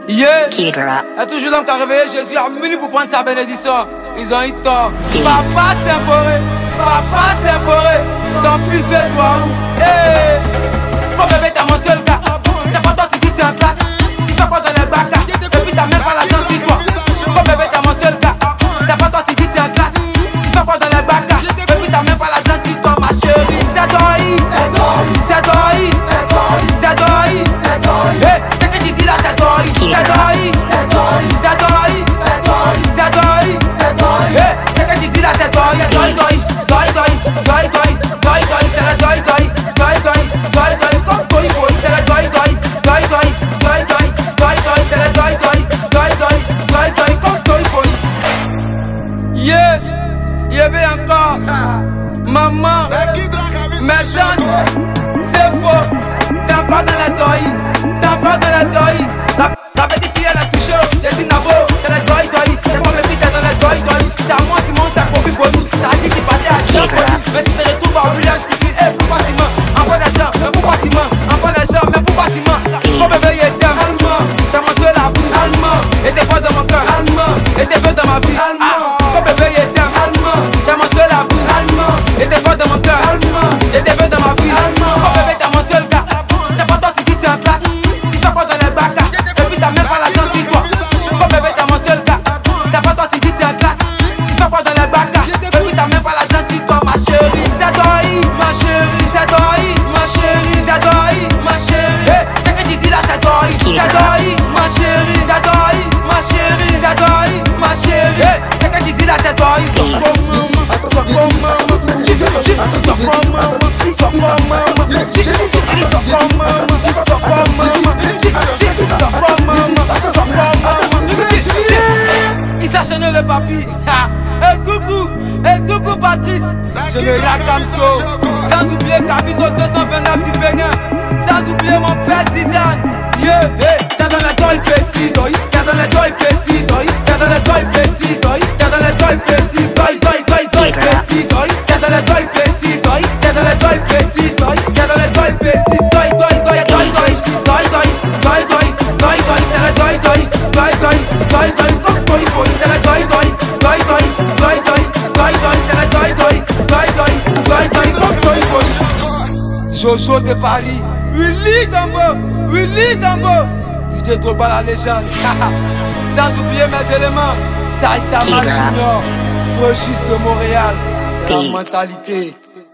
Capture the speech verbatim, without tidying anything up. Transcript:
Yeah, Kidra. y a toujours l'homme qui a réveillé Jésus à minuit pour prendre sa bénédiction. Ils ont eu tort. Papa Saint-Poré, Papa Saint-Poré, ton fils fait toi où? Hey, comme bébé t'as mon seul gars. C'est pas toi tu dis tu es en classe. Tu fais quoi dans les bacs? Et puis t'as même pas l'argent sur toi. Comme bébé t'as mon seul gars. C'est pas toi tu dis tu es en classe. Tu fais quoi dans les bacs? Et puis t'as même pas l'argent sur toi ma chérie. C'est toi, c'est toi, c'est toi, c'est toi, c'est toi, c'est toi. Hey, c'est que tu dis là c'est toi. C'est toi, c'est toi, c'est toi, c'est toi, c'est toi, c'est toi. Hey, c'est que tu dis là c'est toi. Toi, toi, toi, toi, toi, toi, toi, toi, c'est la toi, toi, toi, toi, toi, toi, comme toi, toi, c'est la toi, toi, toi, toi, toi, toi, toi, toi, c'est la toi, toi, toi, toi, toi, toi, comme toi, toi. Yeah, il y avait encore maman, mais danse, c'est faux. T'es encore dans la toi, t'es encore dans la toi. La, la petite fille elle a touché, Jessie Navo, c'est la toi, toi. T'es pas mes filles, t'es dans la toi, toi. C'est à moi, Simon, ça confie pour nous. T'as dit que tu partais à chaque fois, mais tu te retrouves à William City. Eh, pour bâtiment, envoie d'argent, mais pour bâtiment, envoie d'argent, mais pour bâtiment. Comme bébé, il est allemand, t'as mon seul amour, allemand. Et t'es fort dans mon cœur, allemand. Et t'es fort dans ma vie, allemand. Comme bébé, il est allemand, t'as mon seul amour, allemand. Et t'es fort dans mon cœur, allemand. Et t'es fort dans ma vie, allemand. Comme bébé, t'as mon seul gars. C'est pas toi, tu dis tu es en classe. Tu fais quoi dans les bacs? Et puis t'as même pas l'argent sur toi. Comme bébé, t'as mon seul gars. C'est pas toi, tu dis tu es en classe. Tu fais quoi dans les bacs? Et puis t'as même pas l'argent sur toi, ma chérie. C'est toi, ma chérie, c'est toi, ma chérie, c'est toi, ma chérie. Hey, c'est que tu dis là, c'est toi, c'est toi, ma chérie, c'est toi, ma chérie, c'est toi, ma chérie. Hey, c'est que tu dis là, c'est toi, sois comme maman, sois comme maman, sois comme maman, sois comme maman, sois comme maman, sois comme maman, sois comme maman. Il s'enchaîne le papy. Et coucou, et coucou Patrice, Général Kamso. Sans oublier Capito deux cent vingt-neuf du Bénin. Sans oublier mon père Zidane. Yeah, hey, t'es dans la toile petit, toi, t'es dans la toile petit, toi, t'es dans la toile petit, toi, t'es dans la toile petit, toi, toi, toi, toi, petit, toi, t'es dans la toile petit, toi, t'es dans la toile petit, toi, t'es dans la toile petit, toi, toi, toi, toi, toi, toi, toi, toi, toi, toi, toi, c'est la toi, toi, toi, toi, toi, toi, comme toi, toi, c'est la toi, toi, toi, toi, toi, toi, toi, toi, c'est la toi, toi, toi, toi, toi, toi, comme toi, toi. Jojo de Paris, Willy Gambo, Willy Gambo, D J Drogba la légende. Sans oublier mes éléments, Saitama Junior, Feu juste de Montréal, c'est la mentalité.